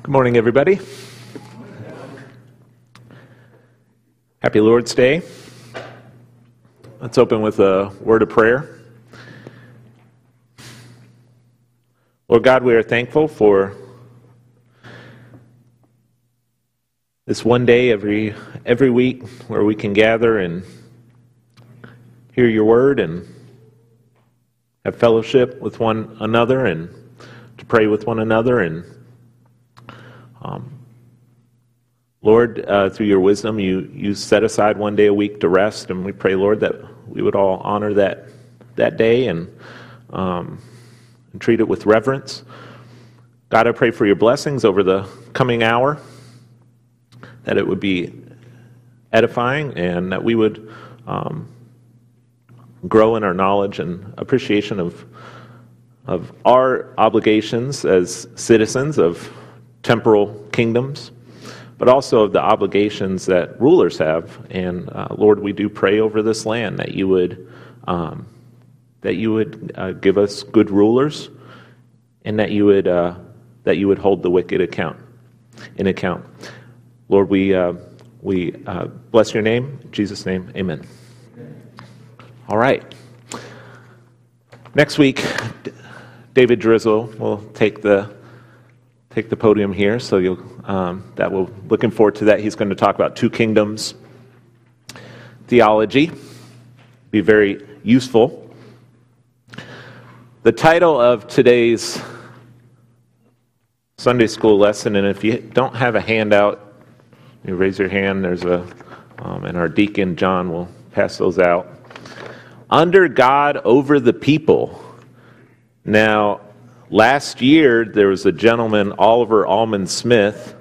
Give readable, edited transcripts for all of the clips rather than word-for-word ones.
Good morning, everybody. Happy Lord's Day. Let's open with a word of prayer. Lord God, we are thankful for this one day every week where we can gather and hear your word and have fellowship with one another and to pray with one another. And Lord, through your wisdom, you set aside one day a week to rest, and we pray, Lord, that we would all honor that day and treat it with reverence. God, I pray for your blessings over the coming hour, that it would be edifying and that we would grow in our knowledge and appreciation of our obligations as citizens of temporal kingdoms, but also of the obligations that rulers have. And Lord, we do pray over this land that you would give us good rulers, and that you would hold the wicked in account. Lord, we bless your name. In Jesus' name, amen. All right. Next week, David Drizzle will take the podium here. So we're looking forward to that. He's going to talk about two kingdoms theology. Be very useful. The title of today's Sunday school lesson, and if you don't have a handout, you raise your hand. There's and our deacon John will pass those out. Under God, over the people. Now, last year there was a gentleman, Oliver Almond Smith,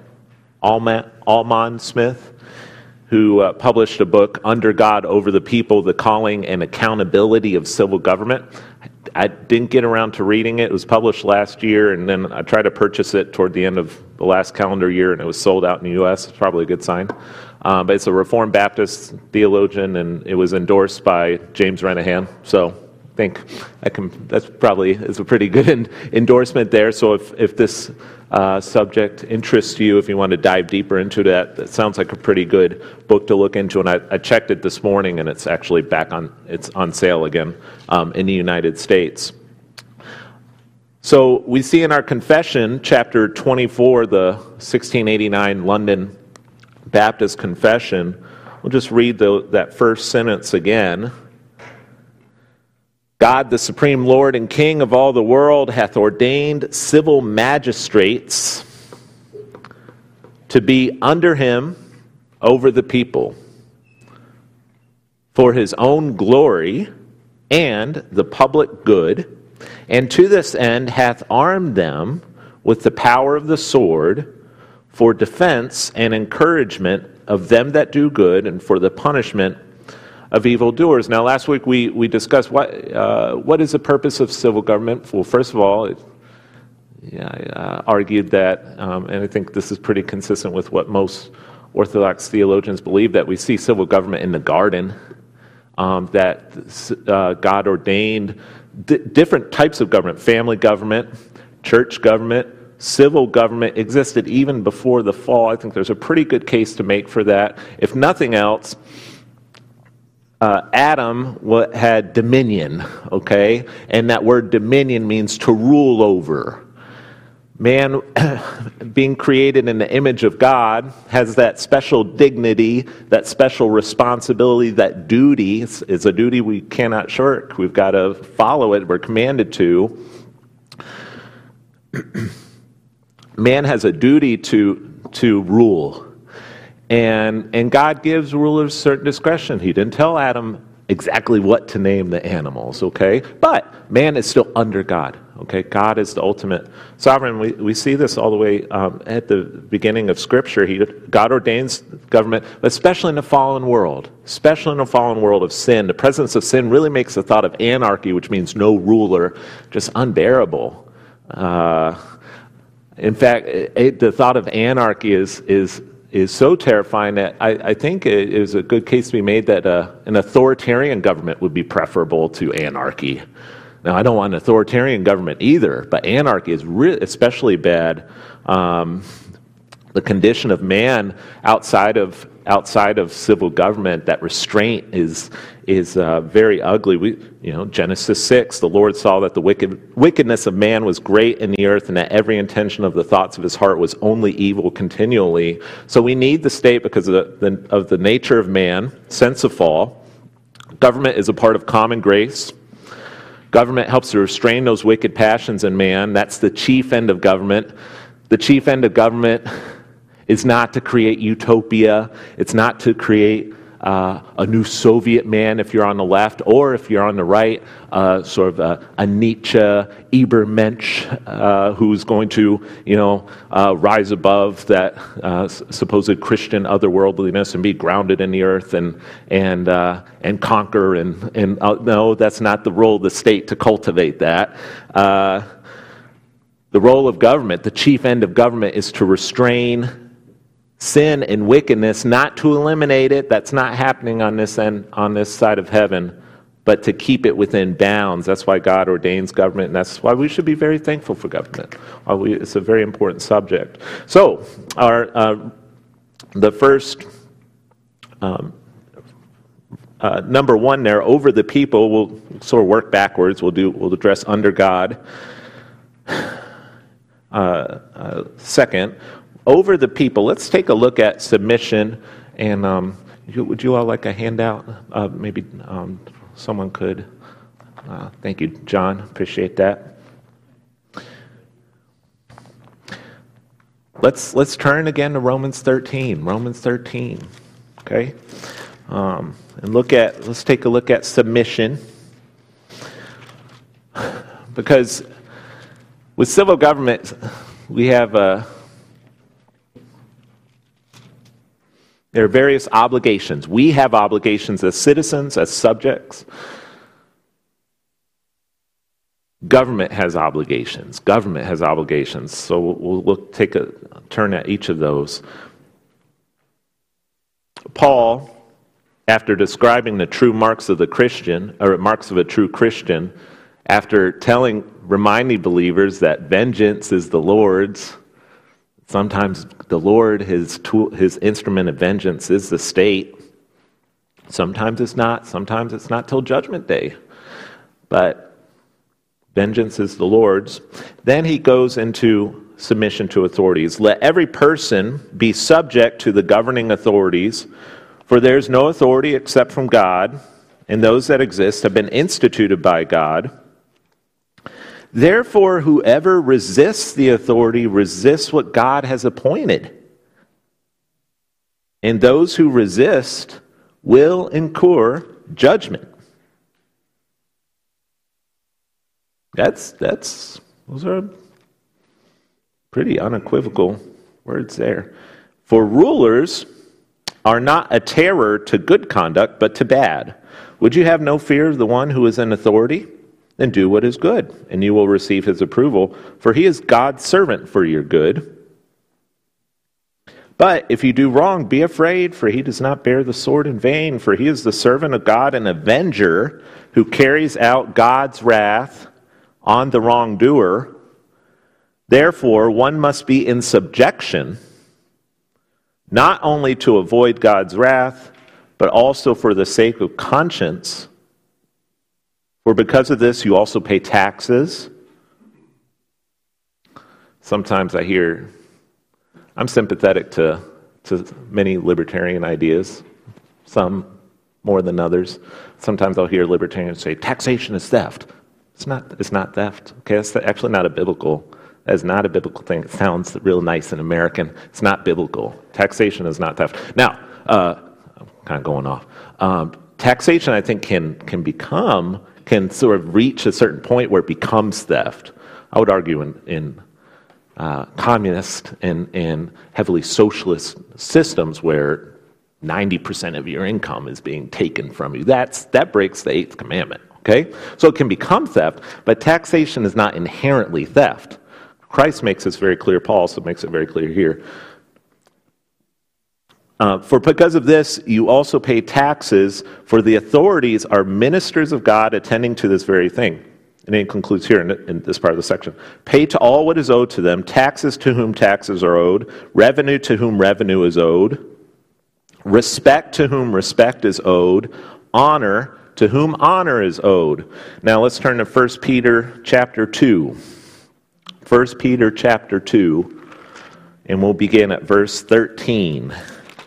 who published a book, Under God, Over the People: The Calling and Accountability of Civil Government. I didn't get around to reading it. It was published last year, and then I tried to purchase it toward the end of the last calendar year, and it was sold out in the U.S. It's probably a good sign. But it's a Reformed Baptist theologian, and it was endorsed by James Renahan. So I think that's probably is a pretty good endorsement there. So if this subject interests you, if you want to dive deeper into that sounds like a pretty good book to look into. And I checked it this morning, and it's actually it's on sale again in the United States. So we see in our confession, chapter 24, the 1689 London Baptist Confession. We'll just read that first sentence again. God, the supreme Lord and King of all the world, hath ordained civil magistrates to be under him over the people, for his own glory and the public good, and to this end hath armed them with the power of the sword, for defense and encouragement of them that do good, and for the punishment of evildoers. Now, last week we discussed what is the purpose of civil government. Well, first of all, I argued that, and I think this is pretty consistent with what most Orthodox theologians believe, that we see civil government in the garden, that God ordained different types of government: family government, church government. Civil government existed even before the fall. I think there's a pretty good case to make for that. If nothing else, Adam had dominion, okay? And that word dominion means to rule over. Man, being created in the image of God, has that special dignity, that special responsibility, that duty. It's a duty we cannot shirk. We've got to follow it. We're commanded to. Man has a duty to rule. And God gives rulers certain discretion. He didn't tell Adam exactly what to name the animals, okay? But man is still under God, okay? God is the ultimate sovereign. We see this all the way at the beginning of Scripture. God ordains government, but especially in the fallen world. Especially in the fallen world of sin. The presence of sin really makes the thought of anarchy, which means no ruler, just unbearable. In fact, the thought of anarchy is so terrifying that I think it is a good case to be made that an authoritarian government would be preferable to anarchy. Now, I don't want an authoritarian government either, but anarchy is especially bad the condition of man outside of civil government, that restraint is very ugly. Genesis 6, the Lord saw that the wickedness of man was great in the earth, and that every intention of the thoughts of his heart was only evil continually. So we need the state because of the nature of man, since the fall. Government is a part of common grace. Government helps to restrain those wicked passions in man. That's the chief end of government. The chief end of government is not to create utopia. It's not to create a new Soviet man if you're on the left, or if you're on the right, sort of a Nietzsche, Übermensch, who's going to, rise above that supposed Christian otherworldliness and be grounded in the earth and conquer. And no, that's not the role of the state to cultivate that. The role of government, the chief end of government, is to restrain sin and wickedness, not to eliminate it. That's not happening on this side of heaven, but to keep it within bounds. That's why God ordains government, and that's why we should be very thankful for government. It's a very important subject. So, the first number one there, over the people, we'll sort of work backwards. We'll address under God. Second, over the people. Let's take a look at submission. And would you all like a handout? Maybe someone could. Thank you, John. Appreciate that. Let's turn again to Romans 13. Romans 13. Okay, and let's take a look at submission, because with civil government we have there are various obligations. We have obligations as citizens, as subjects. Government has obligations. Government has obligations. So we'll take a turn at each of those. Paul, after describing the true marks of the Christian, or marks of a true Christian, after reminding believers that vengeance is the Lord's. Sometimes the Lord, his instrument of vengeance is the state. Sometimes it's not. Sometimes it's not till Judgment Day. But vengeance is the Lord's. Then he goes into submission to authorities. Let every person be subject to the governing authorities, for there is no authority except from God, and those that exist have been instituted by God. Therefore, whoever resists the authority resists what God has appointed. And those who resist will incur judgment. Those are pretty unequivocal words there. For rulers are not a terror to good conduct, but to bad. Would you have no fear of the one who is in authority? Then do what is good, and you will receive his approval, for he is God's servant for your good. But if you do wrong, be afraid, for he does not bear the sword in vain, for he is the servant of God, an avenger who carries out God's wrath on the wrongdoer. Therefore, one must be in subjection, not only to avoid God's wrath, but also for the sake of conscience. For because of this, you also pay taxes. Sometimes I'm sympathetic to many libertarian ideas, some more than others. Sometimes I'll hear libertarians say, taxation is theft. It's not theft. Okay, that's actually not a biblical. That's not a biblical thing. It sounds real nice and American. It's not biblical. Taxation is not theft. Now, I'm kind of going off. Taxation, I think, can sort of reach a certain point where it becomes theft. I would argue in communist and heavily socialist systems where 90% of your income is being taken from you. That breaks the 8th commandment. Okay? So it can become theft, but taxation is not inherently theft. Christ makes this very clear. Paul also makes it very clear here. For because of this, you also pay taxes, for the authorities are ministers of God attending to this very thing. And then he concludes here in this part of the section. Pay to all what is owed to them, taxes to whom taxes are owed, revenue to whom revenue is owed, respect to whom respect is owed, honor to whom honor is owed. Now let's turn to 1 Peter chapter 2. 1 Peter chapter 2, and we'll begin at verse 13.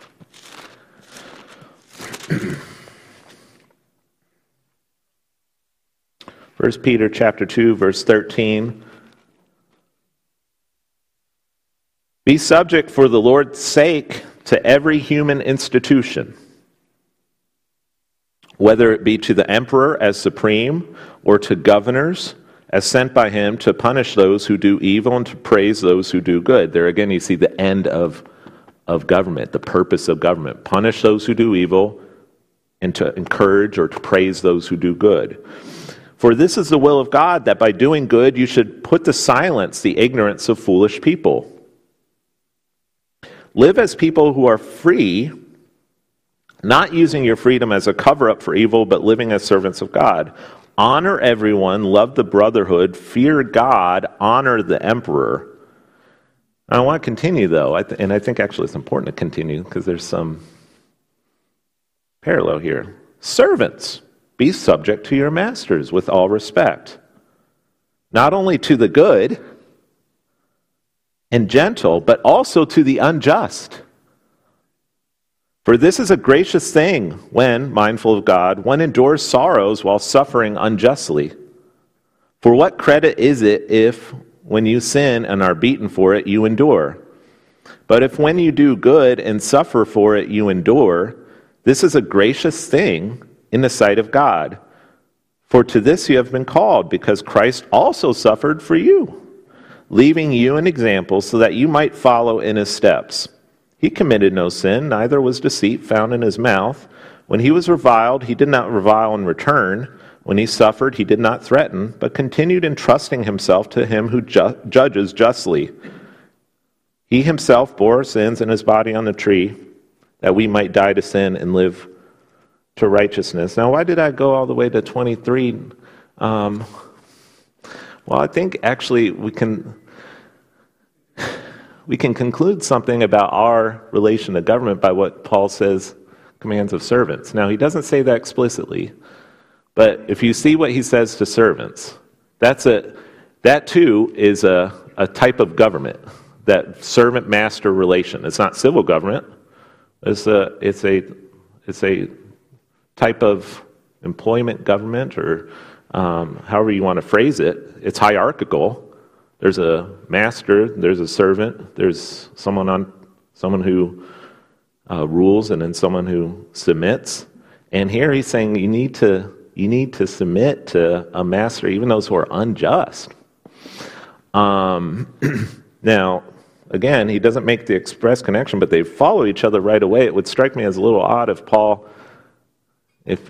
First Peter chapter 2, verse 13. Be subject for the Lord's sake to every human institution, whether it be to the emperor as supreme, or to governors as sent by him to punish those who do evil and to praise those who do good. There again you see the end of government, the purpose of government. Punish those who do evil and to encourage or to praise those who do good. For this is the will of God, that by doing good you should put to silence the ignorance of foolish people. Live as people who are free, not using your freedom as a cover-up for evil, but living as servants of God. Honor everyone, love the brotherhood, fear God, honor the emperor. I want to continue, though, and I think actually it's important to continue because there's some parallel here. Servants, be subject to your masters with all respect, not only to the good and gentle, but also to the unjust. For this is a gracious thing when, mindful of God, one endures sorrows while suffering unjustly. For what credit is it if, when you sin and are beaten for it, you endure? But if when you do good and suffer for it, you endure, this is a gracious thing in the sight of God. For to this you have been called, because Christ also suffered for you, leaving you an example so that you might follow in his steps. He committed no sin, neither was deceit found in his mouth. When he was reviled, he did not revile in return. When he suffered, he did not threaten, but continued entrusting himself to him who judges justly. He himself bore our sins in his body on the tree, that we might die to sin and live to righteousness. Now, why did I go all the way to 23? Well, I think actually we can conclude something about our relation to government by what Paul says commands of servants. Now, he doesn't say that explicitly, but if you see what he says to servants, that too is a type of government, that servant-master relation. It's not civil government. It's a type of employment government, or however you want to phrase it. It's hierarchical. There's a master, there's a servant, there's someone who rules, and then someone who submits. And here he's saying you need to submit to a master, even those who are unjust. Now, again, he doesn't make the express connection, but they follow each other right away. It would strike me as a little odd if Paul, if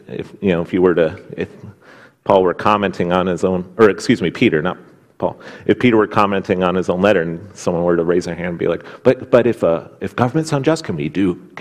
Paul were commenting on his own, or excuse me, Peter, not Paul. If Peter were commenting on his own letter, and someone were to raise their hand and be like, "But if government's unjust, can we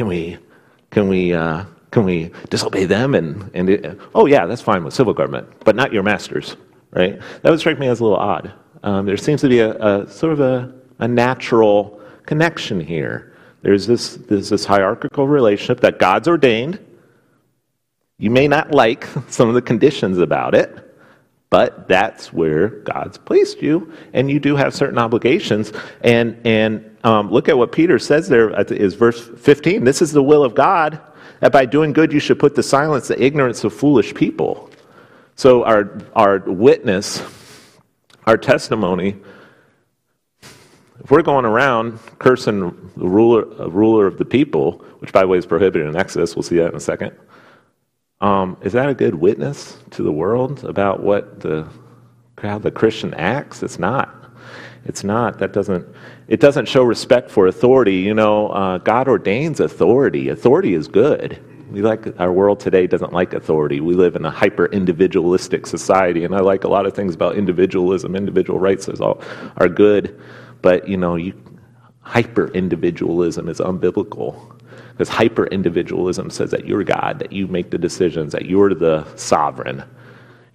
disobey them?" Oh yeah, that's fine with civil government, but not your masters, right? That would strike me as a little odd. There seems to be a sort of a natural connection here. There's this hierarchical relationship that God's ordained. You may not like some of the conditions about it, but that's where God's placed you, and you do have certain obligations. And look at what Peter says there is verse 15. This is the will of God, that by doing good you should put to silence the ignorance of foolish people. So our witness, our testimony, if we're going around cursing the ruler of the people, which by the way is prohibited in Exodus, we'll see that in a second. Is that a good witness to the world about how the Christian acts? It's not. It's not. It doesn't show respect for authority. God ordains authority. Authority is good. Our world today doesn't like authority. We live in a hyper-individualistic society, and I like a lot of things about individualism. Individual rights are good, but hyper-individualism is unbiblical. Because hyper-individualism says that you're God, that you make the decisions, that you're the sovereign.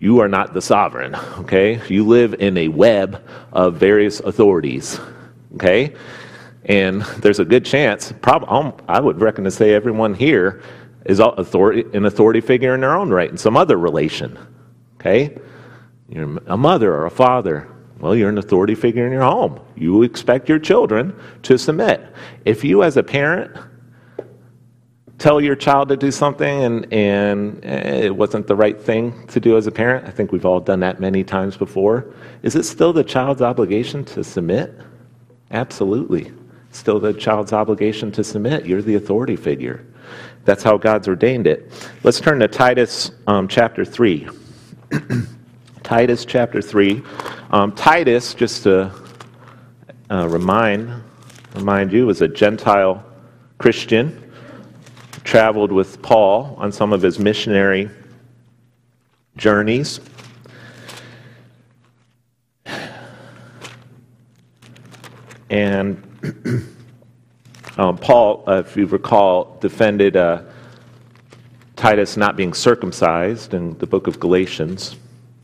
you are not the sovereign, okay? You live in a web of various authorities, okay? And there's a good chance, I would reckon to say everyone here is an authority figure in their own right, in some other relation, okay? You're a mother or a father. Well, you're an authority figure in your home. You expect your children to submit. If you as a parent tell your child to do something and it wasn't the right thing to do as a parent, I think we've all done that many times before, is it still the child's obligation to submit? Absolutely. Still the child's obligation to submit. You're the authority figure. That's how God's ordained it. Let's turn to Titus chapter 3. Titus chapter 3. Titus, just to remind you, was a Gentile Christian, traveled with Paul on some of his missionary journeys. And Paul, if you recall, defended Titus not being circumcised in the book of Galatians.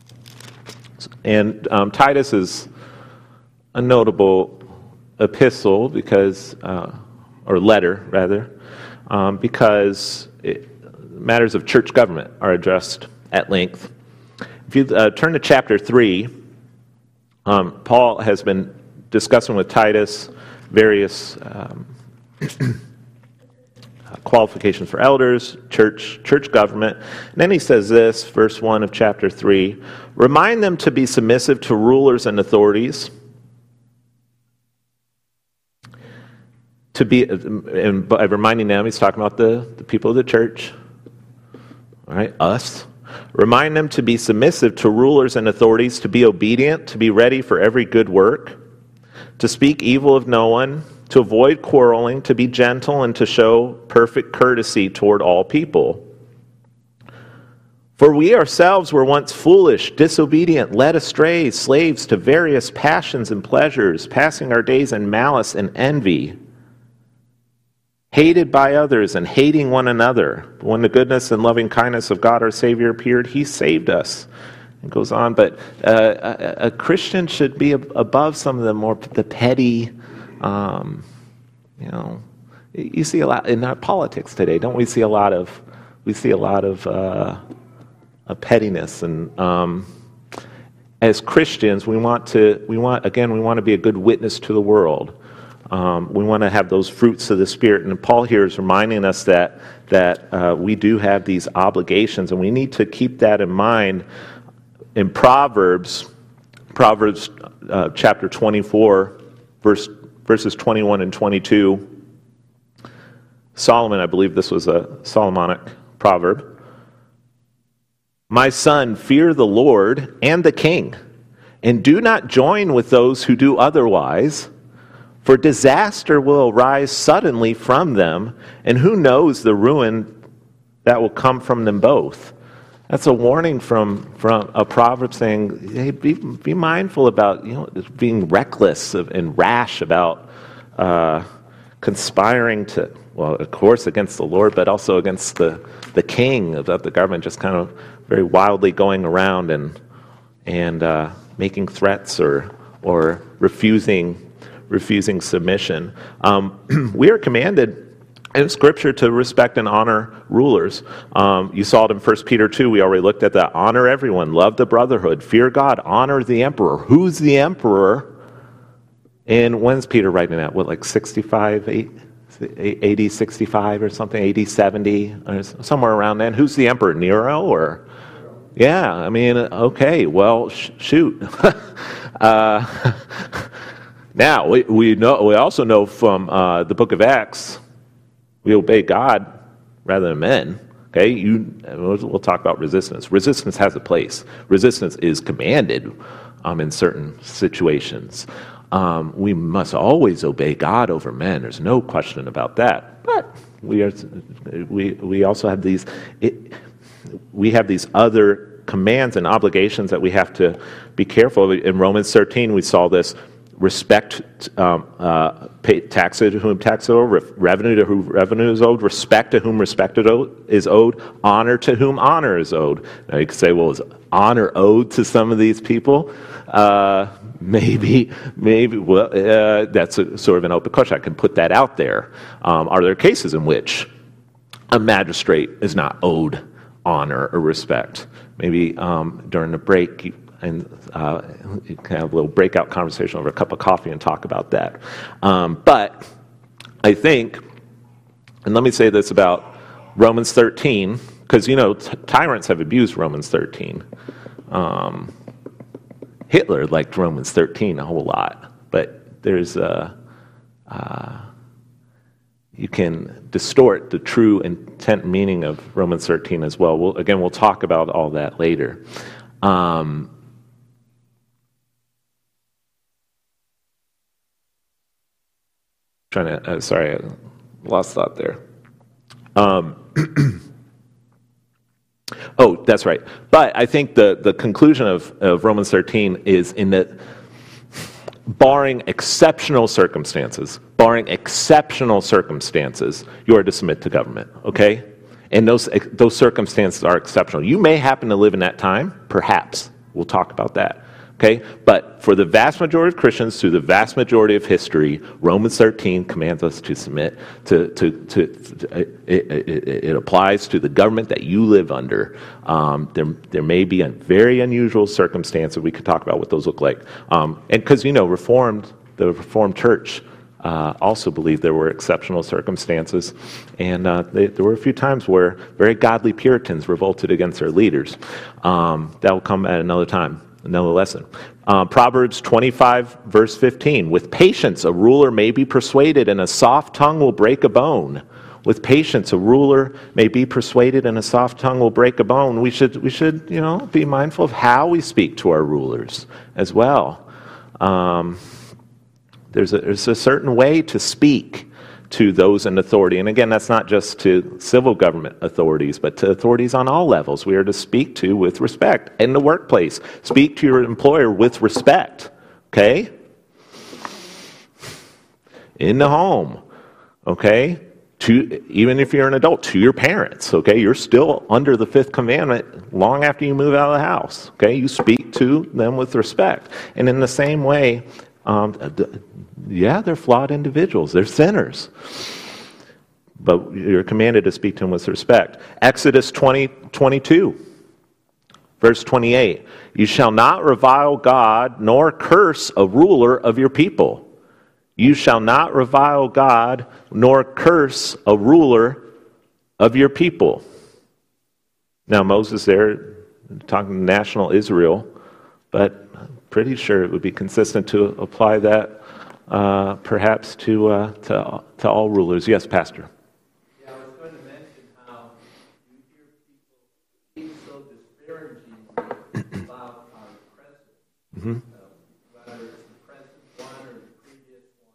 And Titus is a notable epistle because, or letter rather, because matters of church government are addressed at length. If you turn to chapter 3, Paul has been discussing with Titus various qualifications for elders, church government. And then he says this, verse 1 of chapter 3, remind them to be submissive to rulers and authorities, and by reminding them, he's talking about the people of the church, all right, us. Remind them to be submissive to rulers and authorities, to be obedient, to be ready for every good work, to speak evil of no one, to avoid quarreling, to be gentle, and to show perfect courtesy toward all people. For we ourselves were once foolish, disobedient, led astray, slaves to various passions and pleasures, passing our days in malice and envy, hated by others and hating one another. But when the goodness and loving kindness of God our Savior appeared, He saved us. It goes on, but a Christian should be above some of the petty. You see a lot in our politics today, don't we? See a lot of pettiness, and as Christians, we want to be a good witness to the world. We want to have those fruits of the Spirit, and Paul here is reminding us that we do have these obligations, and we need to keep that in mind. In Proverbs chapter 24, verses 21 and 22, Solomon, I believe this was a Solomonic proverb. My son, fear the Lord and the king, and do not join with those who do otherwise, for disaster will arise suddenly from them, and who knows the ruin that will come from them both. That's a warning from a proverb saying, hey, be mindful about being reckless and rash about conspiring to, well, of course, against the Lord, but also against the king of the government, just kind of very wildly going around and making threats or refusing submission. We are commanded in Scripture to respect and honor rulers. You saw it in 1 Peter 2. We already looked at that. Honor everyone. Love the brotherhood. Fear God. Honor the emperor. Who's the emperor? And when's Peter writing that? What, like 65, AD 65 or something? AD 70? Or somewhere around then. Who's the emperor? Nero? Or yeah, I mean, okay, well, shoot. Now, we also know from the book of Acts, we obey God rather than men. Okay, we'll talk about resistance. Resistance has a place. Resistance is commanded in certain situations. We must always obey God over men. There's no question about that. But we also have these other commands and obligations that we have to be careful of. In Romans 13, we saw this. Respect, pay tax to whom tax is owed, revenue to whom revenue is owed, respect to whom respect is owed, honor to whom honor is owed. Now you could say, well, is honor owed to some of these people? Maybe. Well, that's sort of an open question. I can put that out there. Are there cases in which a magistrate is not owed honor or respect? Maybe during the break, you can have a little breakout conversation over a cup of coffee and talk about that. But I think, and let me say this about Romans 13, because, tyrants have abused Romans 13. Hitler liked Romans 13 a whole lot, but there's you can distort the true intent and meaning of Romans 13 as well. We'll talk about all that later. Sorry, I lost thought there. Oh, that's right. But I think the conclusion of Romans 13 is in that barring exceptional circumstances, you are to submit to government, okay? And those circumstances are exceptional. You may happen to live in that time, perhaps. We'll talk about that, okay? But for the vast majority of Christians, through the vast majority of history, Romans 13 commands us to submit to it applies to the government that you live under. There may be a very unusual circumstance that we could talk about what those look like. And because, the Reformed Church also believed there were exceptional circumstances, and there were a few times where very godly Puritans revolted against their leaders. That will come at another time. Another lesson. Proverbs 25, verse 15. With patience, a ruler may be persuaded, and a soft tongue will break a bone. With patience, a ruler may be persuaded, and a soft tongue will break a bone. We should, be mindful of how we speak to our rulers as well. There's a certain way to speak to those in authority. And again, that's not just to civil government authorities, but to authorities on all levels. We are to speak to with respect. In the workplace, speak to your employer with respect, okay? In the home, okay? Even if you're an adult, to your parents, okay? You're still under the fifth commandment long after you move out of the house, okay? You speak to them with respect. And in the same way, they're flawed individuals. They're sinners. But you're commanded to speak to them with respect. Exodus 20:22, verse 28. You shall not revile God nor curse a ruler of your people. You shall not revile God nor curse a ruler of your people. Now Moses there talking to national Israel, but I'm pretty sure it would be consistent to apply that perhaps to all rulers. Yes, Pastor. Yeah, I was going to mention how you hear people being so disparaging about our president, whether it's the present one or the previous one.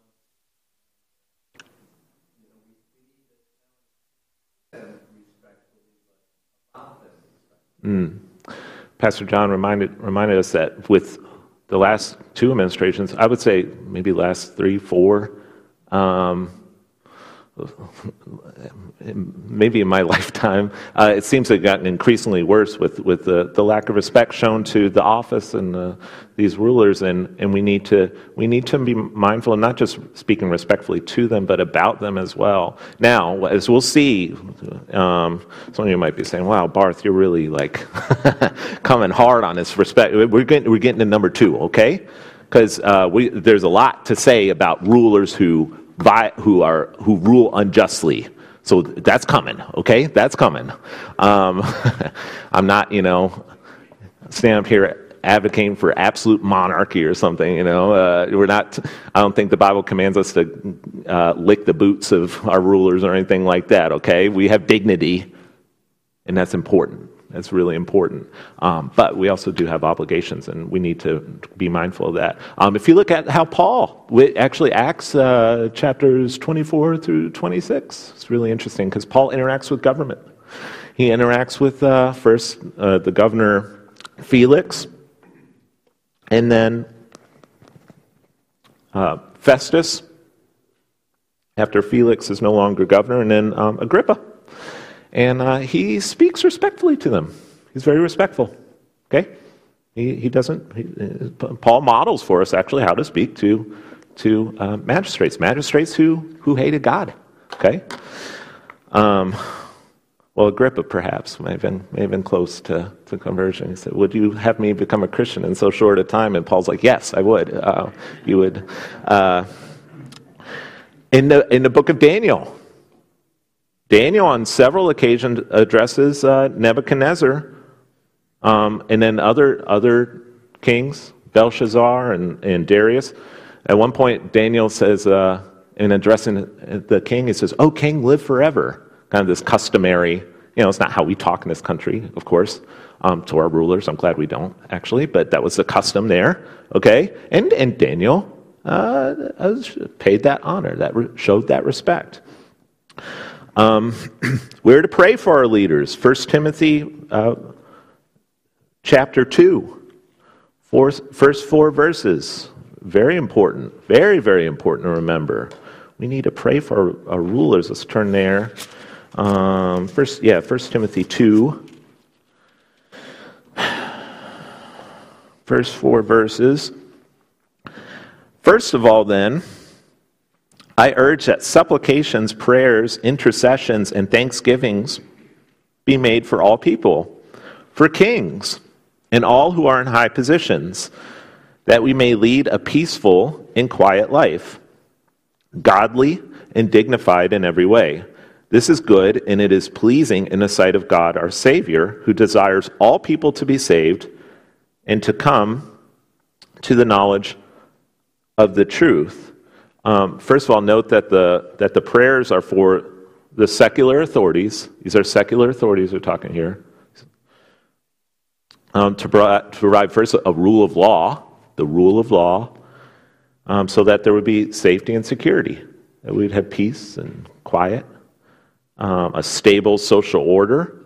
We need to tell them respectfully, but about them respectfully. Pastor John reminded us that with the last two administrations, I would say maybe last 3, 4, maybe in my lifetime, it seems to have gotten increasingly worse with the lack of respect shown to the office and these rulers, and we need to be mindful of not just speaking respectfully to them, but about them as well. Now, as we'll see, some of you might be saying, "Wow, Barth, you're really coming hard on this respect." We're getting to number 2, okay? Because there's a lot to say about rulers who rule unjustly. So that's coming, okay? That's coming. I'm not, standing up here advocating for absolute monarchy or something, We're not. I don't think the Bible commands us to lick the boots of our rulers or anything like that, okay? We have dignity, and that's important. That's really important. But we also do have obligations, and we need to be mindful of that. If you look at how Paul, actually Acts chapters 24 through 26, it's really interesting because Paul interacts with government. He interacts with first the governor Felix, and then Festus, after Felix is no longer governor, and then Agrippa. And he speaks respectfully to them. He's very respectful. Okay? He doesn't. Paul models for us actually how to speak to magistrates who hated God. Okay? Well, Agrippa perhaps may have been close to conversion. He said, "Would you have me become a Christian in so short a time?" And Paul's like, "Yes, I would. You would." In the book of Daniel, Daniel on several occasions addresses Nebuchadnezzar, and then other kings, Belshazzar and Darius. At one point, Daniel says, in addressing the king, he says, "Oh, king, live forever." Kind of this customary, it's not how we talk in this country, of course, to our rulers. I'm glad we don't, actually, but that was the custom there, okay? And Daniel paid that honor, showed that respect. We're to pray for our leaders. 1 Timothy chapter 2, first 4 verses. Very important, very, very important to remember. We need to pray for our rulers. Let's turn there. 1 Timothy 2, first 4 verses. First of all, then, I urge that supplications, prayers, intercessions, and thanksgivings be made for all people, for kings, and all who are in high positions, that we may lead a peaceful and quiet life, godly and dignified in every way. This is good, and it is pleasing in the sight of God our Savior, who desires all people to be saved and to come to the knowledge of the truth. First of all, note that the prayers are for the secular authorities. These are secular authorities we're talking here. To provide first a rule of law, the rule of law, so that there would be safety and security, that we'd have peace and quiet. A stable social order.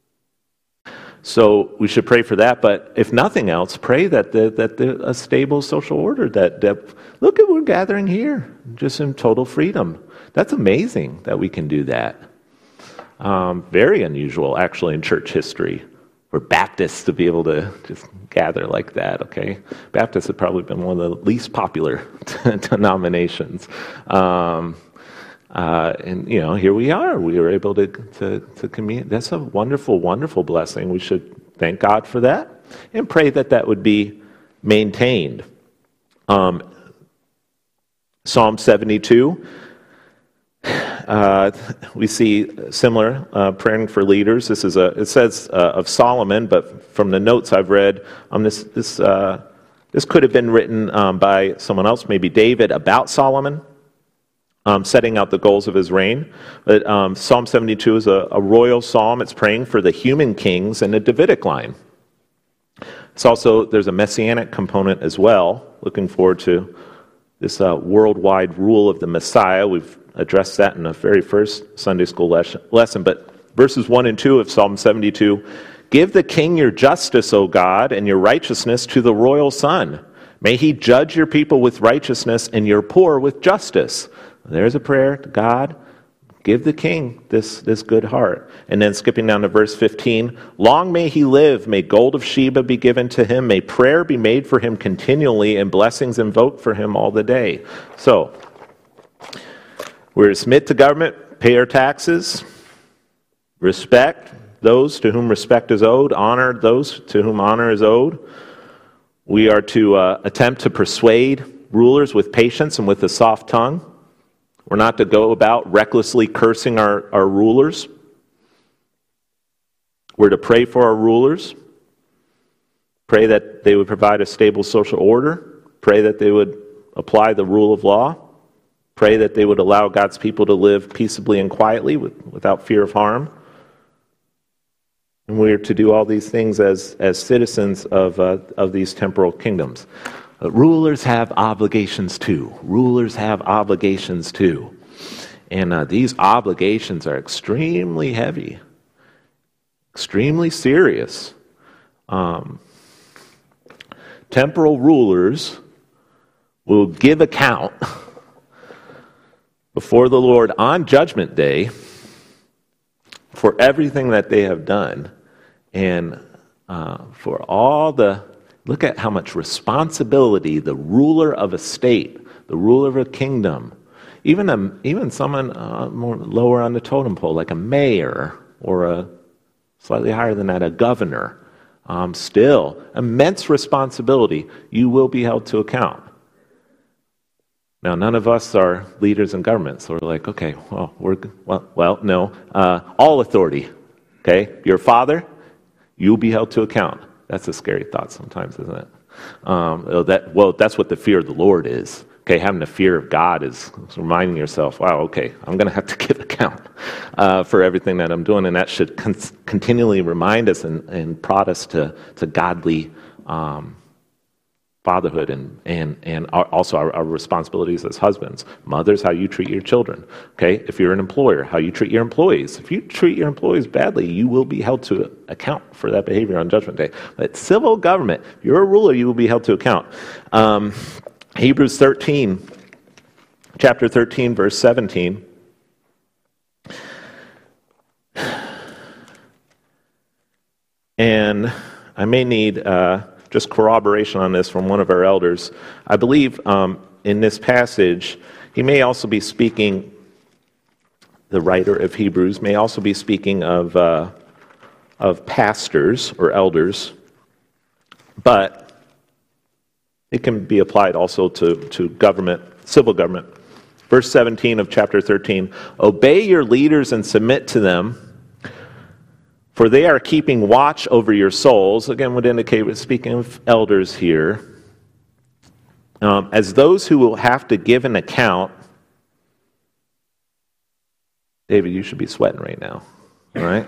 So we should pray for that, but if nothing else, pray that a stable social order, that look at we're gathering here, just in total freedom. That's amazing that we can do that. Very unusual, actually, in church history for Baptists to be able to just gather like that, okay? Baptists have probably been one of the least popular denominations. And here we are. We were able to communicate. That's a wonderful, wonderful blessing. We should thank God for that and pray that would be maintained. Psalm 72. We see similar praying for leaders. It says of Solomon, but from the notes I've read, this could have been written by someone else, maybe David, about Solomon. Setting out the goals of his reign. But Psalm 72 is a royal psalm. It's praying for the human kings in the Davidic line. There's a messianic component as well, looking forward to this worldwide rule of the Messiah. We've addressed that in the very first Sunday school lesson. But verses 1 and 2 of Psalm 72, "Give the king your justice, O God, and your righteousness to the royal son. May he judge your people with righteousness and your poor with justice." There's a prayer to God. Give the king this good heart. And then skipping down to verse 15, "Long may he live, may gold of Sheba be given to him, may prayer be made for him continually, and blessings invoked for him all the day." So, we're to submit to government, pay our taxes, respect those to whom respect is owed, honor those to whom honor is owed. We are to attempt to persuade rulers with patience and with a soft tongue. We're not to go about recklessly cursing our rulers. We're to pray for our rulers. Pray that they would provide a stable social order. Pray that they would apply the rule of law. Pray that they would allow God's people to live peaceably and quietly without fear of harm. And we're to do all these things as citizens of these temporal kingdoms. Rulers have obligations too. Rulers have obligations too. And these obligations are extremely heavy, extremely serious. Temporal rulers will give account before the Lord on Judgment Day for everything that they have done. And for all the, look at how much responsibility the ruler of a state, the ruler of a kingdom, even someone more lower on the totem pole, like a mayor or a slightly higher than that, a governor, still immense responsibility. You will be held to account. Now, none of us are leaders in government, so we're like, okay, no, all authority. Okay, your father, you'll be held to account. That's a scary thought sometimes, isn't it? That's what the fear of the Lord is. Okay, having the fear of God is reminding yourself, wow, okay, I'm going to have to give account for everything that I'm doing, and that should continually remind us and prod us to godly fatherhood and also our responsibilities as husbands. Mothers, how you treat your children. Okay, if you're an employer, how you treat your employees. If you treat your employees badly, you will be held to account for that behavior on Judgment Day. But civil government, if you're a ruler, you will be held to account. Hebrews 13, chapter 13, verse 17. And I may need just corroboration on this from one of our elders. I believe in this passage, he may also be speaking, the writer of Hebrews may also be speaking of pastors or elders, but it can be applied also to government, civil government. Verse 17 of chapter 13, obey your leaders and submit to them, for they are keeping watch over your souls. Again, would indicate we're speaking of elders here. As those who will have to give an account. David, you should be sweating right now. All right?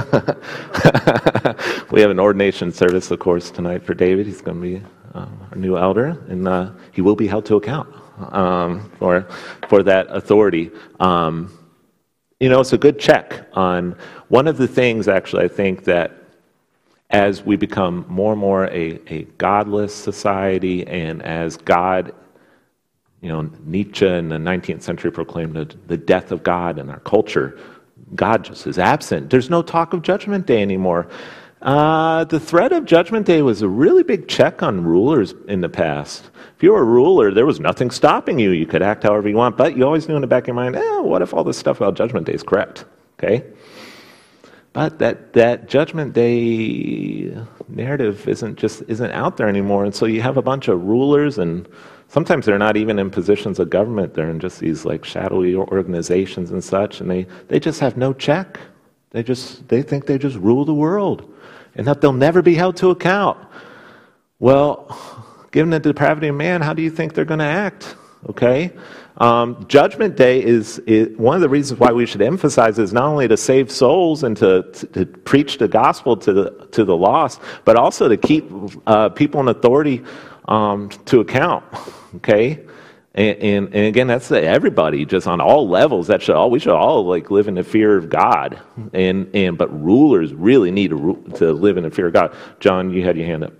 We have an ordination service, of course, tonight for David. He's going to be our new elder, and he will be held to account for that authority. It's a good check on one of the things, actually, I think that as we become more and more a godless society, and as God, Nietzsche in the 19th century proclaimed the death of God in our culture, God just is absent. There's no talk of Judgment Day anymore. The threat of Judgment Day was a really big check on rulers in the past. If you were a ruler, there was nothing stopping you. You could act however you want, but you always knew in the back of your mind, what if all this stuff about Judgment Day is correct? Okay? But that Judgment Day narrative isn't out there anymore, and so you have a bunch of rulers, and sometimes they're not even in positions of government. They're in just these like shadowy organizations and such, and they just have no check. They think they just rule the world, and that they'll never be held to account. Well, given the depravity of man, how do you think they're going to act? Okay? Judgment Day is one of the reasons why we should emphasize is not only to save souls and to preach the gospel to the lost, but also to keep people in authority to account. Okay? And again, that's everybody, just on all levels. We should all like live in the fear of God, but rulers really need to live in the fear of God. John, you had your hand up.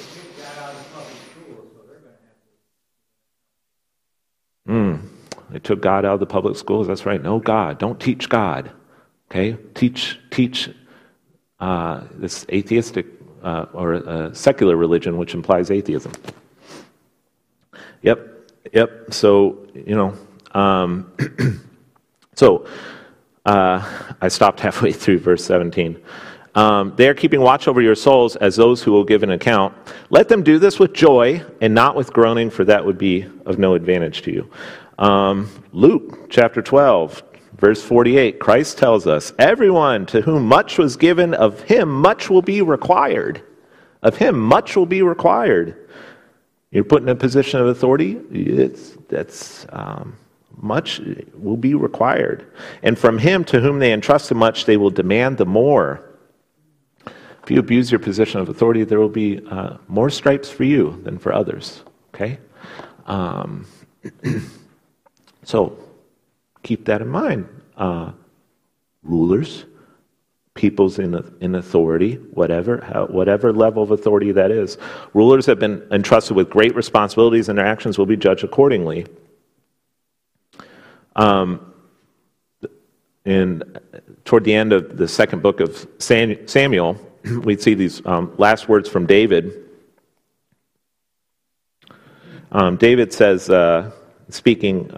They took God out of the public schools. That's right. No God. Don't teach God. Okay, teach this atheistic or secular religion, which implies atheism. Yep. So, I stopped halfway through verse 17. They are keeping watch over your souls as those who will give an account. Let them do this with joy and not with groaning, for that would be of no advantage to you. Luke chapter 12, verse 48, Christ tells us, everyone to whom much was given, of him much will be required. Of him much will be required. You're put in a position of authority, much will be required. And from him to whom they entrusted much, they will demand the more. If you abuse your position of authority, there will be more stripes for you than for others. Okay? So, keep that in mind. Rulers, peoples in authority, whatever level of authority that is. Rulers have been entrusted with great responsibilities, and their actions will be judged accordingly. And toward the end of the second book of Samuel, we see these last words from David. David says, speaking,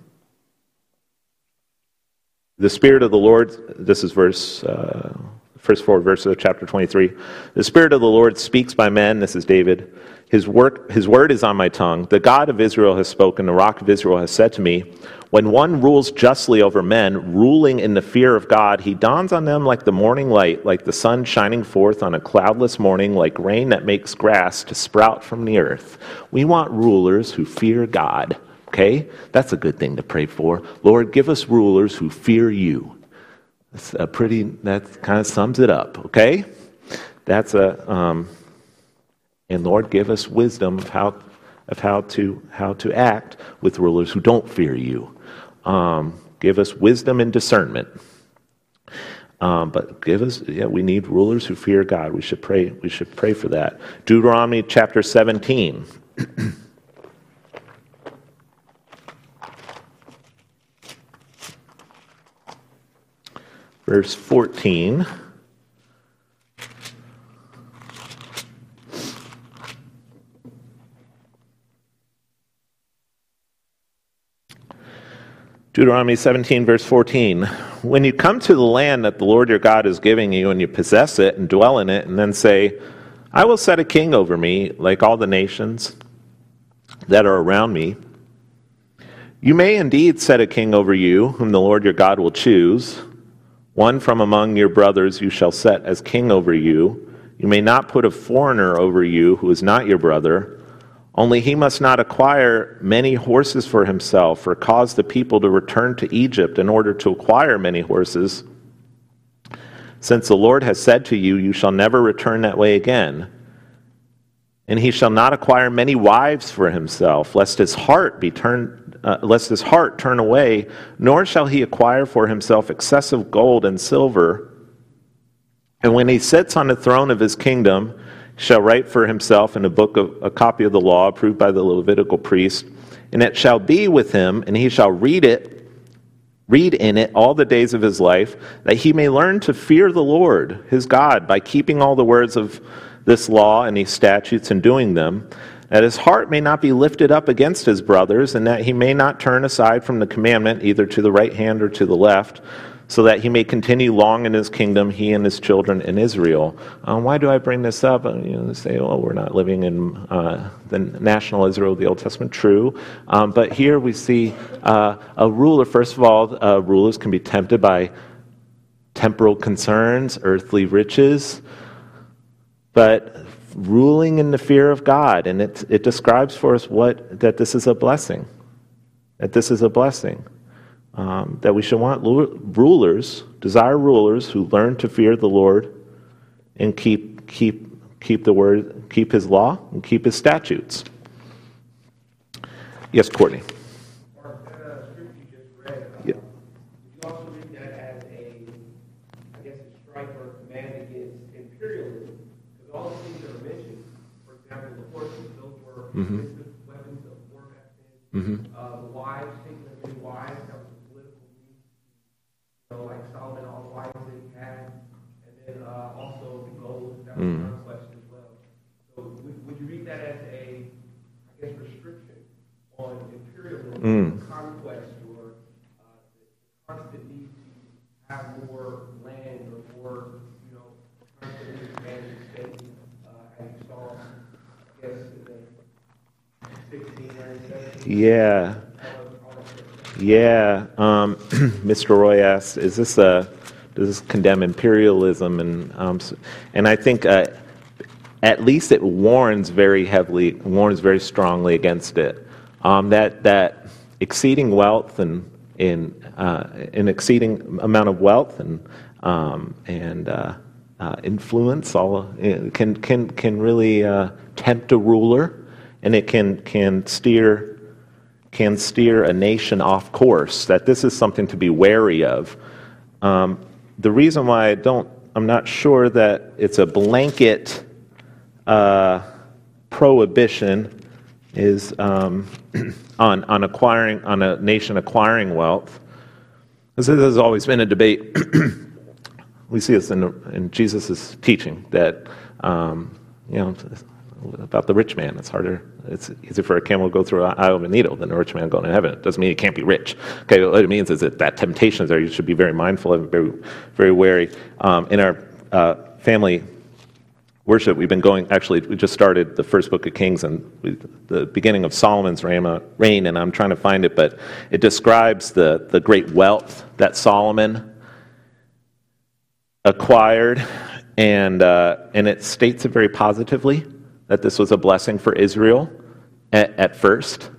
the Spirit of the Lord, this is first 4 verses of chapter 23. The Spirit of the Lord speaks by men, this is David. His word is on my tongue. The God of Israel has spoken, the Rock of Israel has said to me, when one rules justly over men, ruling in the fear of God, he dawns on them like the morning light, like the sun shining forth on a cloudless morning, like rain that makes grass to sprout from the earth. We want rulers who fear God, okay? That's a good thing to pray for. Lord, give us rulers who fear you. That kind of sums it up, okay? And Lord, give us wisdom of how to act with rulers who don't fear you. Give us wisdom and discernment. But we need rulers who fear God. We should pray for that. Deuteronomy chapter 17. Verse 14. Deuteronomy 17, verse 14. When you come to the land that the Lord your God is giving you, and you possess it and dwell in it, and then say, I will set a king over me, like all the nations that are around me. You may indeed set a king over you, whom the Lord your God will choose. One from among your brothers you shall set as king over you. You may not put a foreigner over you who is not your brother. Only he must not acquire many horses for himself, or cause the people to return to Egypt in order to acquire many horses. Since the Lord has said to you, you shall never return that way again. And he shall not acquire many wives for himself, lest his heart turn away, nor shall he acquire for himself excessive gold and silver. And when he sits on the throne of his kingdom, shall write for himself in a book a copy of the law approved by the Levitical priest, and it shall be with him, and he shall read in it all the days of his life, that he may learn to fear the Lord his God by keeping all the words of this law and these statutes and doing them, that his heart may not be lifted up against his brothers, and that he may not turn aside from the commandment either to the right hand or to the left, so that he may continue long in his kingdom, he and his children in Israel. Why do I bring this up? They say, oh, we're not living in the national Israel of the Old Testament. True. But here we see a ruler. First of all, rulers can be tempted by temporal concerns, earthly riches, but ruling in the fear of God. And it describes for us that this is a blessing. That this is a blessing. That we should want desire rulers who learn to fear the Lord and keep the word, keep his law, and keep his statutes. Yes, Courtney. Mark, that scripture you just read, Yeah. would you also read that as a strike or a command against imperialism? Because all the things that are mentioned, for example, the horses, those were expensive weapons of war back then. The wives, taking of many wives, that was a political means. Like Solomon, all the wives that he had, and then also the gold, that was conquest as well. So would you read that as a, restriction on imperialism, conquest, or the constant need to have more land or more, constantly expanding state, as you saw, in the 16 and 17? Yeah. Yeah. Mr. Roy asks, does this condemn imperialism? And I think at least it warns very strongly against it. That exceeding wealth and an exceeding amount of wealth and influence can really tempt a ruler, and it can steer a nation off course. That this is something to be wary of. The reason why I'm not sure that it's a blanket prohibition is on a nation acquiring wealth. This has always been a debate we see this in Jesus' teaching that, about the rich man. It's easier for a camel to go through an eye of a needle than a rich man going to heaven. It doesn't mean you can't be rich. Okay, what it means is that temptation is there. You should be very mindful and very, very wary. In our family worship, we've been going, actually, we just started the first book of Kings and the beginning of Solomon's reign, and I'm trying to find it, but it describes the great wealth that Solomon acquired, and it states it very positively, that this was a blessing for Israel at first.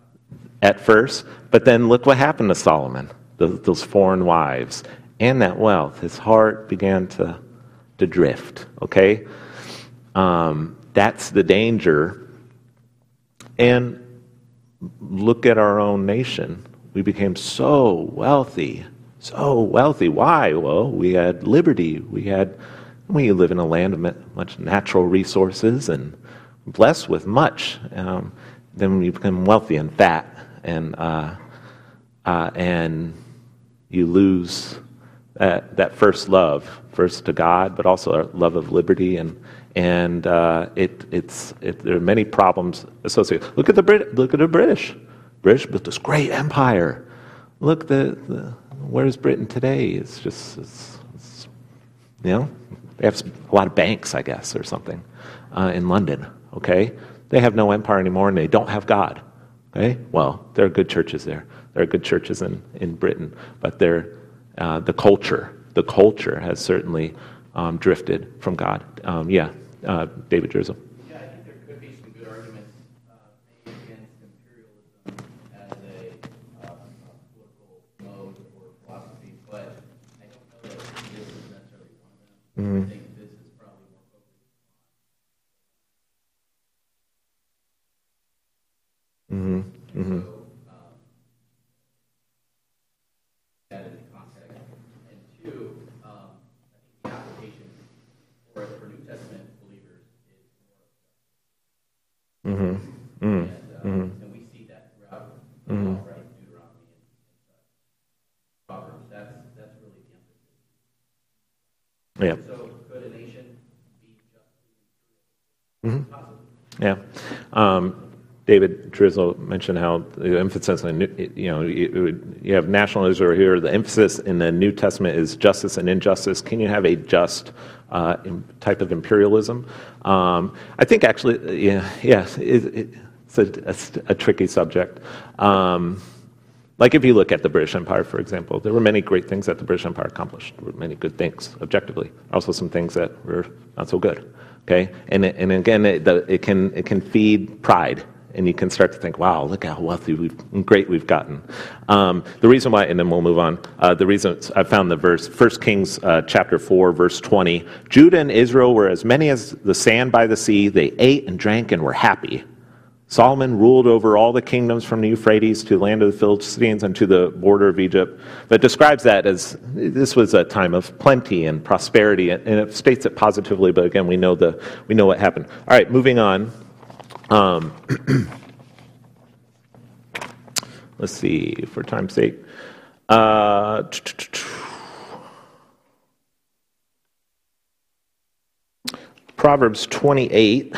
But then look what happened to Solomon, those foreign wives, and that wealth. His heart began to drift, okay? That's the danger. And look at our own nation. We became so wealthy. Why? Well, we had liberty. We live in a land of much natural resources and blessed with much. Then you become wealthy and fat, and you lose that first love, first to God, but also our love of liberty, and there are many problems associated. Look at the British. British built this great empire. Look, where's Britain today? It's they have a lot of banks, I guess, or something, in London, okay? They have no empire anymore, and they don't have God, okay? Well, there are good churches there. There are good churches in Britain, but the culture has certainly drifted from God. David Drizzle. Yeah, I think there could be some good arguments made against imperialism as a political mode or philosophy, but I don't know that this is necessarily one of them. Mm-hmm. I think this is probably more focused on. Mm-hmm. Mm-hmm. So, that in context. And two, I think the application for New Testament believers is more. Mm-hmm. Mm-hmm. And we see that throughout, right? Deuteronomy and Proverbs. That's really the emphasis. Yeah. So, could a nation be just? Mm-hmm. Possible. Yeah. David Drizzle mentioned how the emphasis on, you have national Israel here. The emphasis in the New Testament is justice and injustice. Can you have a just type of imperialism? I think actually, it's a tricky subject. Like if you look at the British Empire, for example, there were many great things that the British Empire accomplished. There were many good things, objectively. Also some things that were not so good. Okay, and again, it can feed pride. And you can start to think, wow, look how wealthy great we've gotten. The reason why, and then we'll move on, the reason I found the verse, 1 Kings chapter 4, verse 20, Judah and Israel were as many as the sand by the sea. They ate and drank and were happy. Solomon ruled over all the kingdoms from the Euphrates to the land of the Philistines and to the border of Egypt. But describes that as this was a time of plenty and prosperity, and it states it positively, but again, we know what happened. All right, moving on. Let's see, for time's sake. Proverbs 28,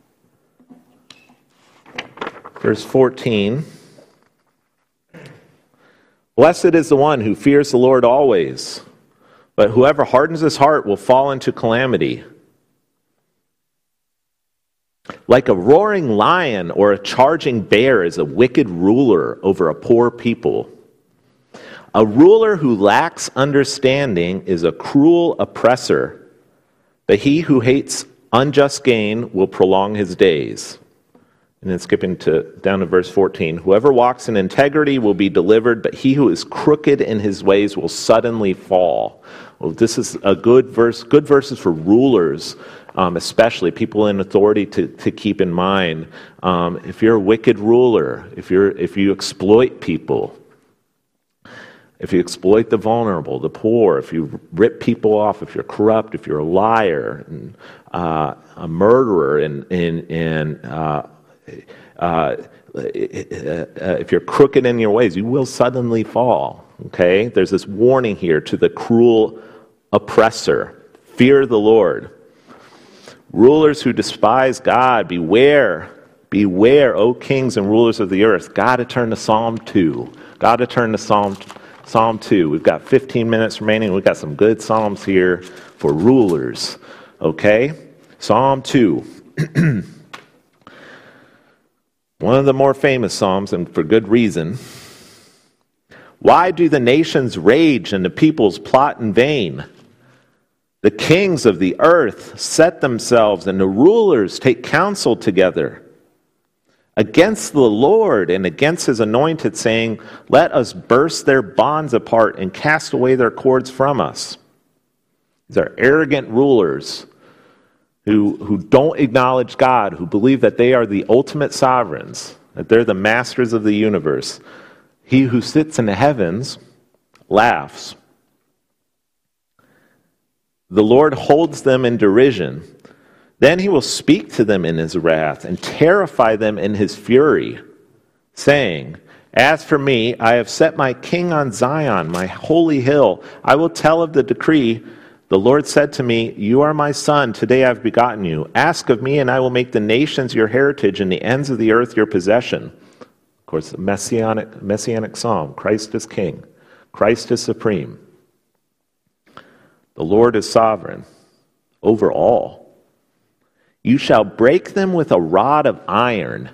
verse 14. Blessed is the one who fears the Lord always, but whoever hardens his heart will fall into calamity. Like a roaring lion or a charging bear is a wicked ruler over a poor people. A ruler who lacks understanding is a cruel oppressor, but he who hates unjust gain will prolong his days. And then skipping down to verse 14. Whoever walks in integrity will be delivered, but he who is crooked in his ways will suddenly fall. Well, this is a good verses for rulers, especially people in authority to keep in mind. If you're a wicked ruler, if you exploit people, if you exploit the vulnerable, the poor, if you rip people off, if you're corrupt, if you're a liar, and, a murderer, if you're crooked in your ways, you will suddenly fall. Okay, there's this warning here to the cruel oppressor. Fear the Lord. Rulers who despise God, beware. Beware, O kings and rulers of the earth. Got to turn to Psalm 2. Got to turn to Psalm 2. We've got 15 minutes remaining. We've got some good psalms here for rulers. Okay? Psalm 2. One of the more famous psalms, and for good reason. Why do the nations rage and the peoples plot in vain? The kings of the earth set themselves, and the rulers take counsel together against the Lord and against his anointed, saying, let us burst their bonds apart and cast away their cords from us. These are arrogant rulers who don't acknowledge God, who believe that they are the ultimate sovereigns, that they're the masters of the universe. He who sits in the heavens laughs. The Lord holds them in derision. Then he will speak to them in his wrath and terrify them in his fury, saying, as for me, I have set my king on Zion, my holy hill. I will tell of the decree. The Lord said to me, you are my son, today I have begotten you. Ask of me, and I will make the nations your heritage and the ends of the earth your possession. Of course, the messianic psalm. Christ is king. Christ is supreme. The Lord is sovereign over all. You shall break them with a rod of iron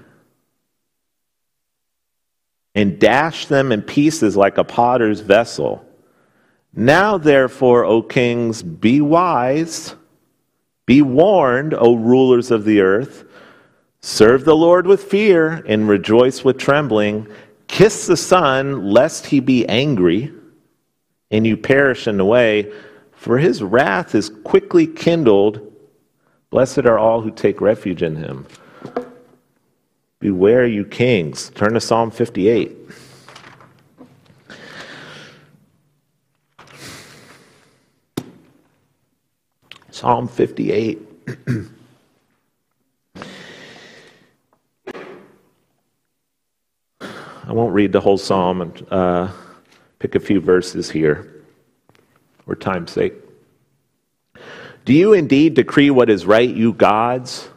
and dash them in pieces like a potter's vessel. Now, therefore, O kings, be wise, be warned, O rulers of the earth. Serve the Lord with fear and rejoice with trembling. Kiss the Son, lest he be angry and you perish in the way, for his wrath is quickly kindled. Blessed are all who take refuge in him. Beware, you kings. Turn to Psalm 58. Psalm 58. I won't read the whole psalm and pick a few verses here for time's sake. Do you indeed decree what is right, you gods?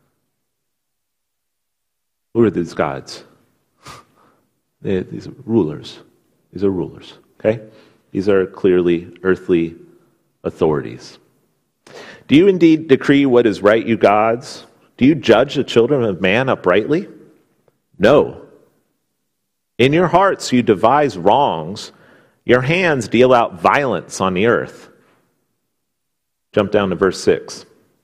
Who are these gods? These are rulers. These are rulers, okay? These are clearly earthly authorities. Do you indeed decree what is right, you gods? Do you judge the children of man uprightly? No. In your hearts you devise wrongs. Your hands deal out violence on the earth. Jump down to verse 6.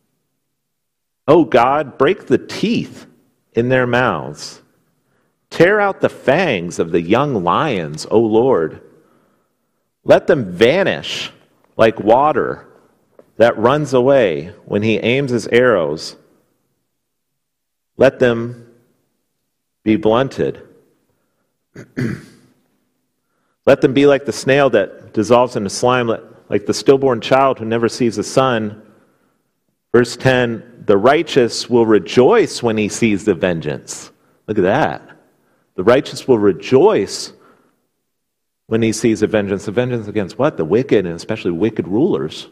O God, break the teeth in their mouths. Tear out the fangs of the young lions, O Lord. Let them vanish like water that runs away when he aims his arrows. Let them be blunted. Let them be like the snail that dissolves into slime, like the stillborn child who never sees the sun. Verse 10, the righteous will rejoice when he sees the vengeance. Look at that. The righteous will rejoice when he sees the vengeance. The vengeance against what? The wicked, and especially wicked rulers.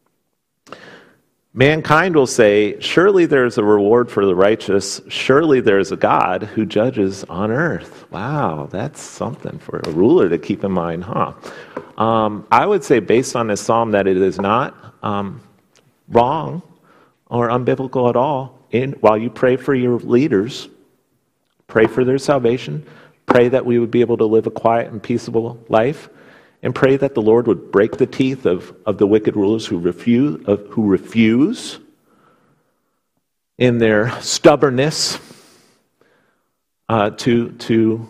Mankind will say, surely there's a reward for the righteous. Surely there's a God who judges on earth. Wow, that's something for a ruler to keep in mind, huh? I would say, based on this psalm, that it is not wrong or unbiblical at all. While you pray for your leaders, pray for their salvation, pray that we would be able to live a quiet and peaceable life, and pray that the Lord would break the teeth of the wicked rulers who refuse in their stubbornness to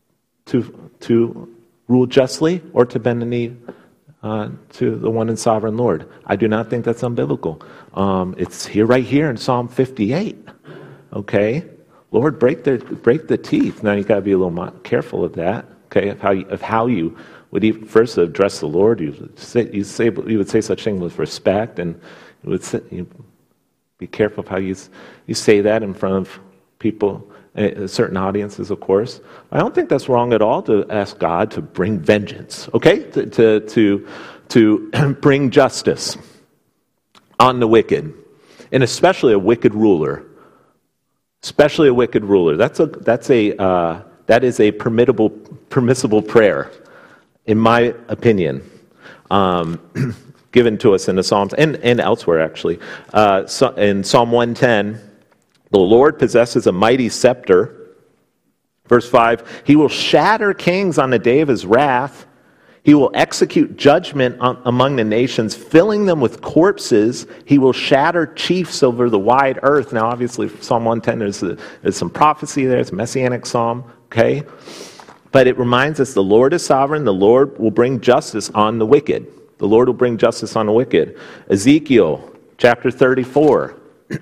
rule justly or to bend the knee to the one and sovereign Lord. I do not think that's unbiblical. It's right here in Psalm 58. Okay, Lord, break the teeth. Now you got to be a little more careful of that. Okay, of how you would even first address the Lord. You would say such things with respect, and you be careful of how you say that in front of people, certain audiences, of course. I don't think that's wrong at all to ask God to bring vengeance. Okay, to to bring justice on the wicked, and especially a wicked ruler. Especially a wicked ruler. That is a permissible prayer, in my opinion, given to us in the Psalms and elsewhere, actually. In Psalm 110, the Lord possesses a mighty scepter. Verse 5, he will shatter kings on the day of his wrath. He will execute judgment among the nations, filling them with corpses. He will shatter chiefs over the wide earth. Now, obviously, Psalm 110, there's some prophecy there. It's a messianic psalm, okay? But it reminds us the Lord is sovereign. The Lord will bring justice on the wicked. The Lord will bring justice on the wicked. Ezekiel chapter 34.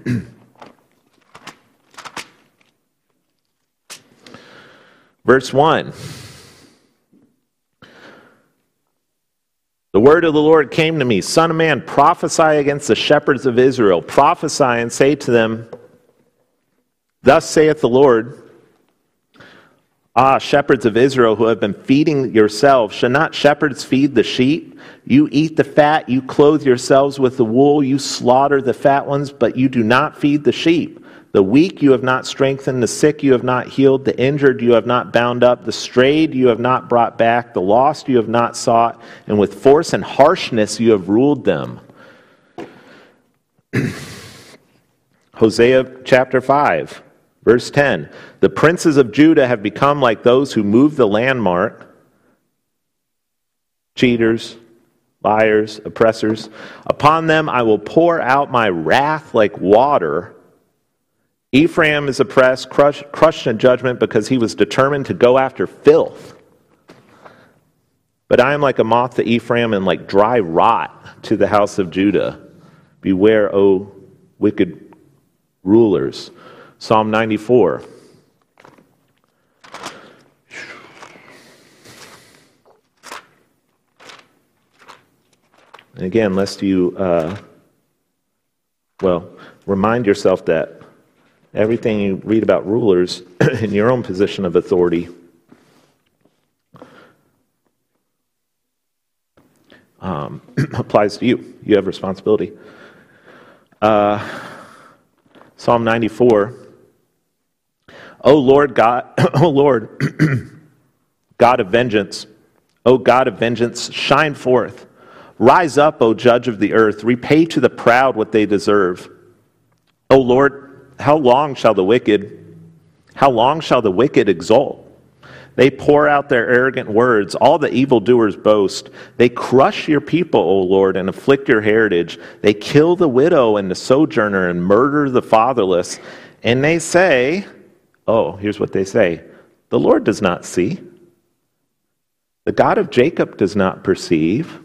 Verse 1. The word of the Lord came to me, Son of man, prophesy against the shepherds of Israel. Prophesy and say to them, Thus saith the Lord, shepherds of Israel who have been feeding yourselves, shall not shepherds feed the sheep? You eat the fat, you clothe yourselves with the wool, you slaughter the fat ones, but you do not feed the sheep. The weak you have not strengthened, the sick you have not healed, the injured you have not bound up, the strayed you have not brought back, the lost you have not sought, and with force and harshness you have ruled them. Hosea chapter 5, verse 10. The princes of Judah have become like those who move the landmark, cheaters, liars, oppressors. Upon them I will pour out my wrath like water. Ephraim is oppressed, crushed in judgment because he was determined to go after filth. But I am like a moth to Ephraim and like dry rot to the house of Judah. Beware, O wicked rulers. Psalm 94. And again, lest you, remind yourself that everything you read about rulers in your own position of authority applies to you. You have responsibility. Psalm 94. O Lord God, O Lord, God of vengeance, O God of vengeance, shine forth. Rise up, O judge of the earth. Repay to the proud what they deserve. O Lord, how long shall the wicked exult? They pour out their arrogant words. All the evildoers boast. They crush your people, O Lord, and afflict your heritage. They kill the widow and the sojourner and murder the fatherless. And they say, here's what they say. The Lord does not see. The God of Jacob does not perceive.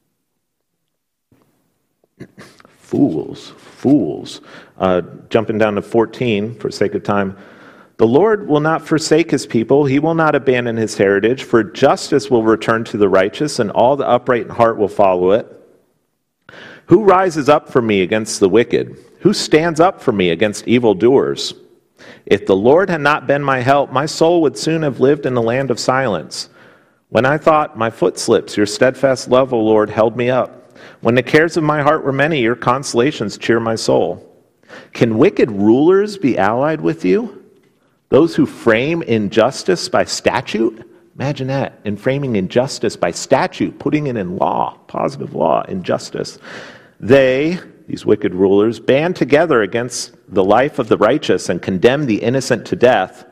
Fools. Jumping down to 14 for sake of time. The Lord will not forsake his people. He will not abandon his heritage, for justice will return to the righteous, and all the upright in heart will follow it. Who rises up for me against the wicked? Who stands up for me against evildoers? If the Lord had not been my help, my soul would soon have lived in the land of silence. When I thought, my foot slips, your steadfast love, O Lord, held me up. When the cares of my heart were many, your consolations cheer my soul. Can wicked rulers be allied with you? Those who frame injustice by statute? Imagine that, in framing injustice by statute, putting it in law, positive law, injustice. They, these wicked rulers, band together against the life of the righteous and condemn the innocent to death.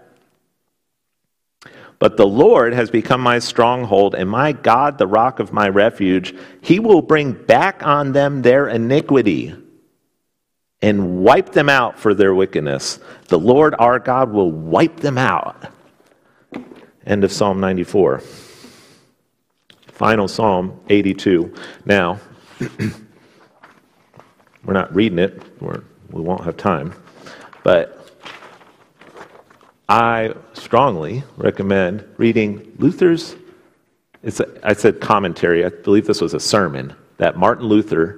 But the Lord has become my stronghold, and my God, the rock of my refuge. He will bring back on them their iniquity and wipe them out for their wickedness. The Lord our God will wipe them out. End of Psalm 94. Final Psalm 82. Now, we're not reading it. We won't have time. But I strongly recommend reading Luther's, I said commentary, I believe this was a sermon that Martin Luther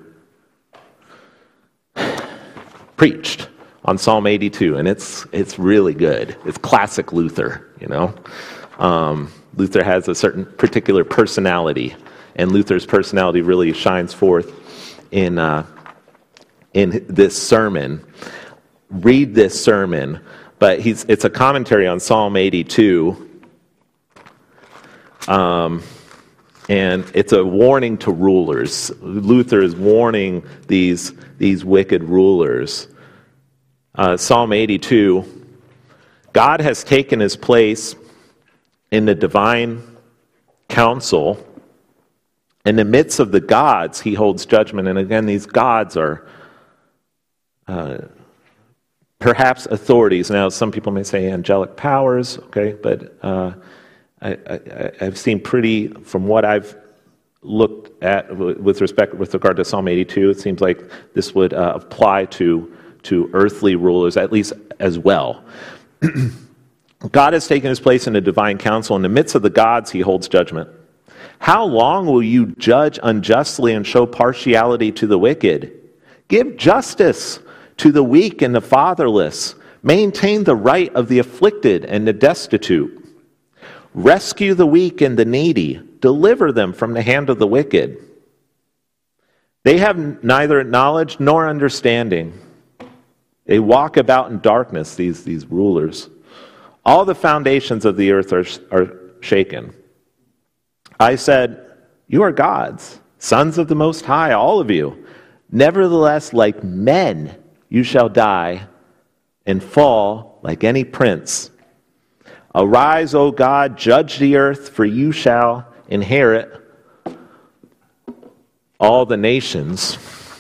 preached on Psalm 82, and it's really good. It's classic Luther, you know. Luther has a certain particular personality, and Luther's personality really shines forth in this sermon. Read this sermon, but it's a commentary on Psalm 82. And it's a warning to rulers. Luther is warning these wicked rulers. Psalm 82, God has taken his place in the divine council. In the midst of the gods, he holds judgment. And again, these gods are perhaps authorities. Now, some people may say angelic powers, okay, but I've seen from what I've looked at with regard to Psalm 82, it seems like this would apply to earthly rulers, at least as well. God has taken his place in the divine council. In the midst of the gods, he holds judgment. How long will you judge unjustly and show partiality to the wicked? Give justice to the weak and the fatherless. Maintain the right of the afflicted and the destitute. Rescue the weak and the needy. Deliver them from the hand of the wicked. They have neither knowledge nor understanding. They walk about in darkness, these rulers. All the foundations of the earth are shaken. I said, you are gods, sons of the Most High, all of you. Nevertheless, like men, you shall die and fall like any prince. Arise, O God, judge the earth, for you shall inherit all the nations.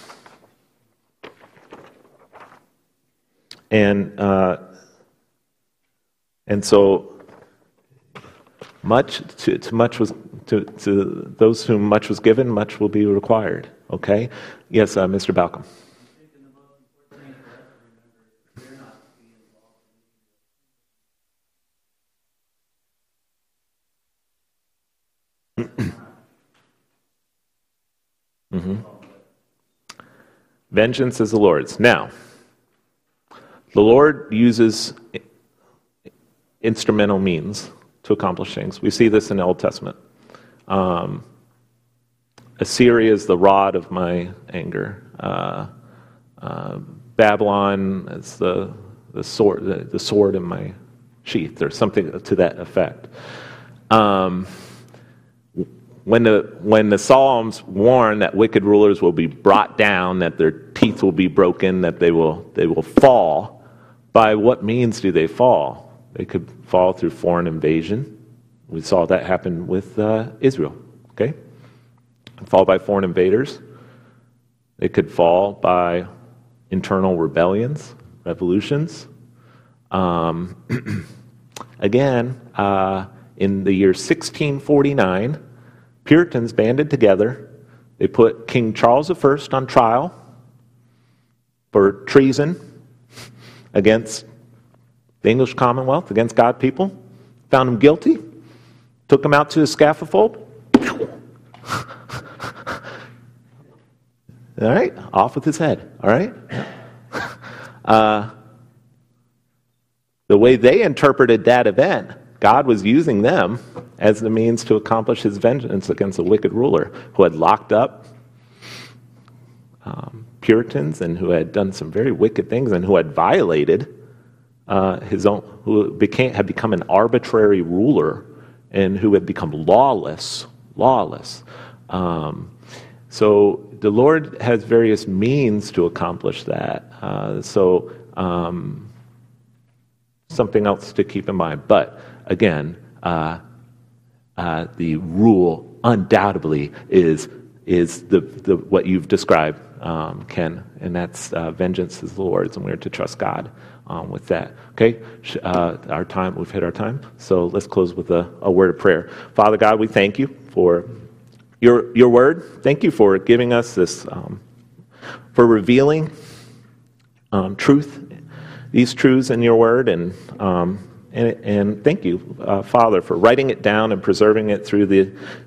And so to those whom much was given, much will be required. Okay? Yes, Mr. Balcom. Mm-hmm. Vengeance is the Lord's. Now, the Lord uses instrumental means to accomplish things. We see this in the Old Testament. Assyria is the rod of my anger. Babylon is the sword in my sheath, or something to that effect. When the Psalms warn that wicked rulers will be brought down, that their teeth will be broken, that they will fall, by what means do they fall? They could fall through foreign invasion. We saw that happen with Israel. Okay, fall by foreign invaders. They could fall by internal rebellions, revolutions. Again, in the year 1649. Puritans banded together. They put King Charles I on trial for treason against the English Commonwealth, against God people. Found him guilty. Took him out to the scaffold. All right, off with his head. All right. The way they interpreted that event, God was using them as the means to accomplish his vengeance against a wicked ruler who had locked up Puritans and who had done some very wicked things and who had violated his own, who had become an arbitrary ruler and who had become lawless. So the Lord has various means to accomplish that. Something else to keep in mind. But again, the rule undoubtedly is the what you've described, Ken, and that's vengeance is the Lord's, and we're to trust God with that. Okay, our time, we've hit our time, so let's close with a word of prayer. Father God, we thank you for your word. Thank you for giving us this, for revealing truth, these truths in your word, and thank you, Father, for writing it down and preserving it through the